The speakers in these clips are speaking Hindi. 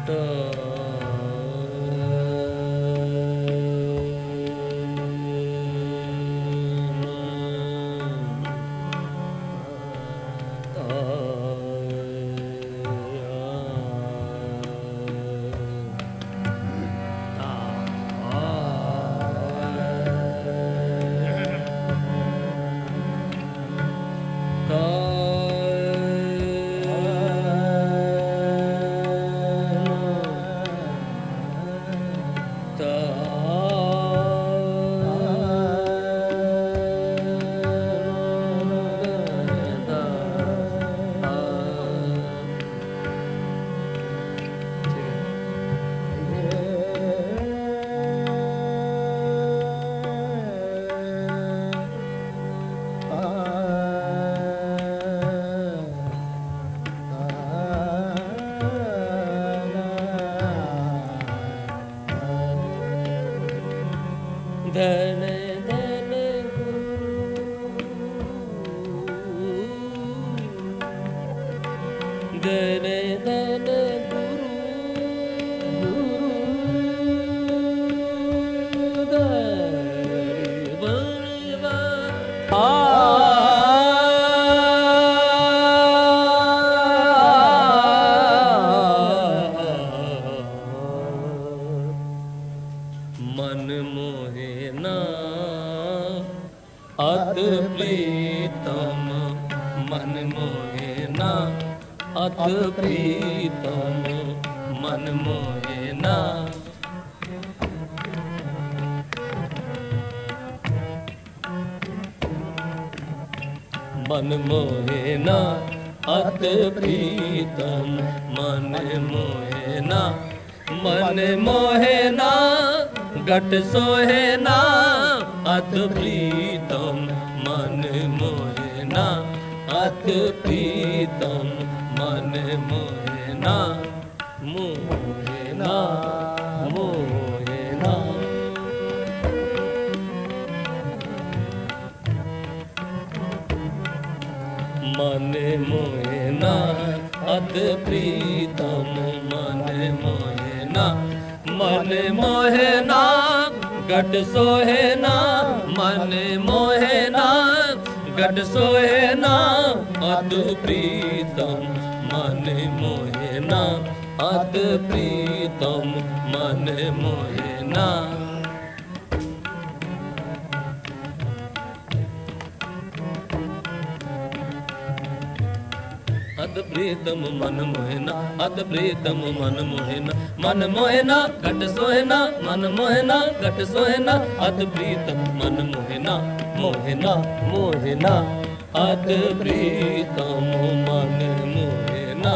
धन धन धन धन मन मोहे ना अत प्रीतम मन मोहे ना अत प्रीतम मन मोहे ना मन मोहे ना अत प्रीतम मन मोहे ना मन मोहे ना घट सोहे ना अत प्रीतम मन मोहे ना अत प्रीतम मन मोहे ना मोहे ना मोहे ना मन मोहे ना अत प्रीतम मन मोहे ना मन मोहे ना घट सोहे ना मन मोहे ना घट सोहे ना अत प्रीतम मन मोहे ना अत प्रीतम मन मोहे ना अत प्रीतम मन मोहना अत प्रीतम मन मोहना मन मोहना घट सोहना मन मोहना घट सोहना अत प्रीतम मन मोहना मोहना मोहना अत प्रीतम मन मोहना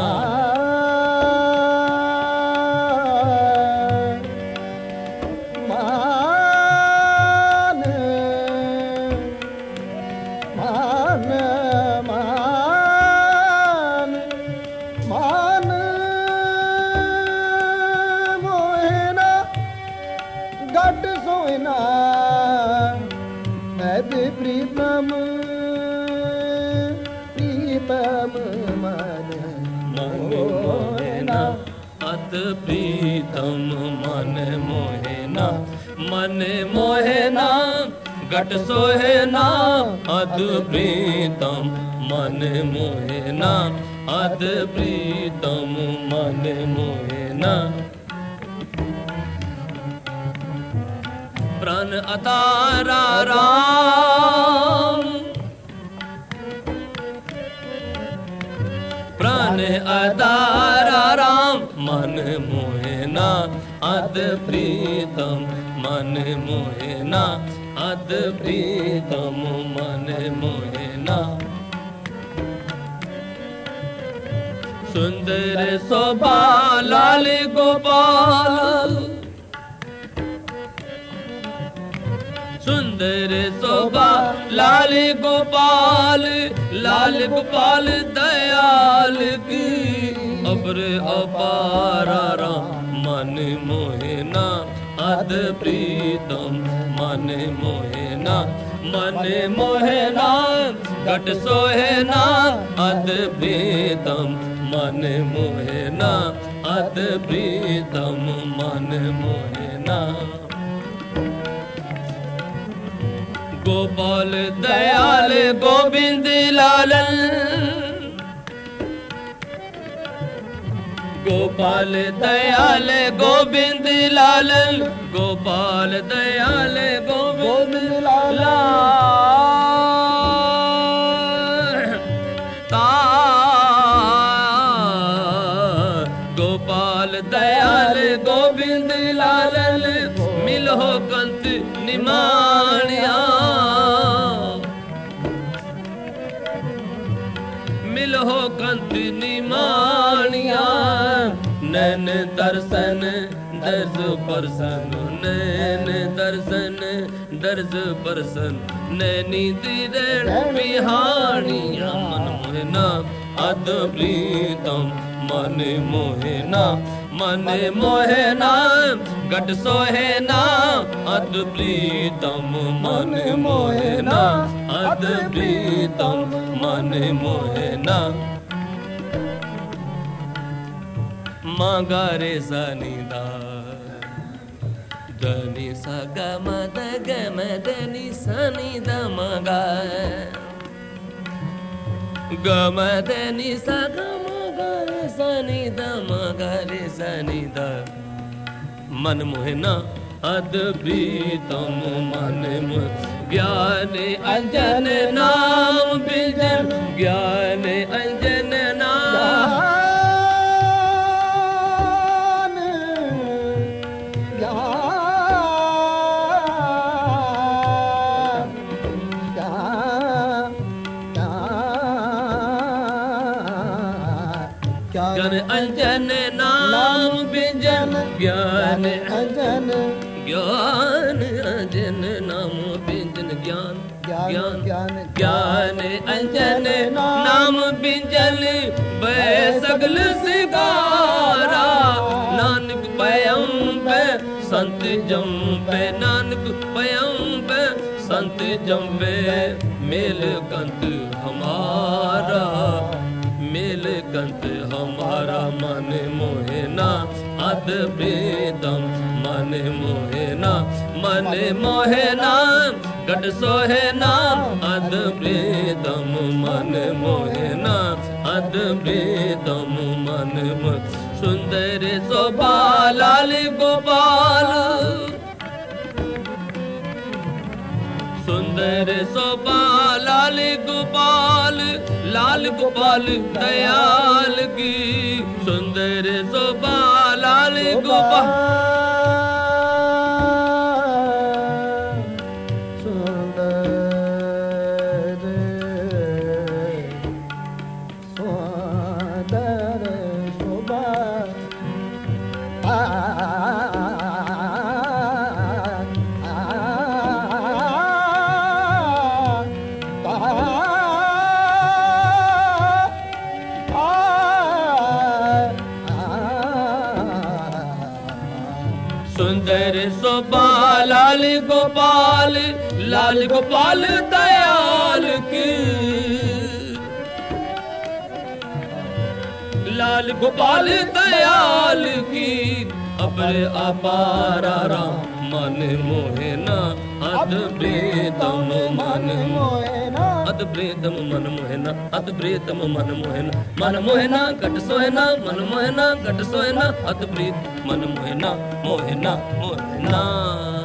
प्रीतम प्रीतम मन मोहना अत प्रीतम मन मोहना मन मोहना घट सोहना अत प्रीतम मन मोहना अत प्रीतम मन मोहना प्राण अतारा राम प्राण अतारा राम मन मोहना अत प्रीतम मन मोहना अत प्रीतम मन मोहना सुंदर शोभा लाल गोपाल सुंदर शोभा लाल गोपाल दयाल की अब्र अपारा राम मन मोहना अत प्रीतम मन मोहना घट सोहना अत प्रीतम मन मोहना अति प्रीतम मन मोहना। गोपाल दयाल गोविंद लालन, गोपाल दयाल गोविंद लालन, गोपाल दयाल गोविंद लालन। गोपाल दयाल गोविंद लालन, मिलो कंत निमाणिया, मिलो कंत निमाणिया। नैन दर्शन दर्ज परसन, नैन दर्शन दर्ज परसन, नैनी दिरण बिहानिया। मन मोहना अति प्रीतम मन मोहना, मन मोहना गट सोहेना। अति प्रीतम मन मोहना, अति प्रीतम मन मोहना। मागा रे सनी दा धनी सा ग म द ग म धनी सनी द मगा, ग म धनी सा ग म ग सनी द मगा रे सनी द। मन मोहना अति प्रीतम मन मोह, ज्ञान अंजन नाम बिजन, ज्ञान अंजन नाम। ज्ञान अंजन नाम बिजन, ज्ञान अंजन, ज्ञान अंजन नाम बिजन, ज्ञान ज्ञान ज्ञान अंजन नाम बिजन। बै सगल सिगारा नानक पयम पे संत जम पे, नानक पयम पे संत जम पे। मेल कंत हमारा, मेल कंत हमारा मन मोहना। अति प्रीतम मन मोहना, मन मोहना गट सोहेना। अति प्रीतम मन मोहना, अति प्रीतम मन मोह। सुंदर शोभा लाल गोपाल, सुंदर शोभा लाल गोपाल, लाल गोपाल दयाल की। सुंदर शोभा लाल गोपाल, सुंदर सुंदर शोभा सुंदर शोभा लाल गोपाल, लाल गोपाल दयाल की। लाल गोपाल दयाल की। अपर अपारा राम मन मोहना। अति प्रीतम मन मोहना, अति प्रीतम मन मोहना, अति प्रीतम मन मोहना। मन मोहना गट सोहना, मन मोहना गट सोहना। अति प्रीत मन मोहना, मोहना मोहना।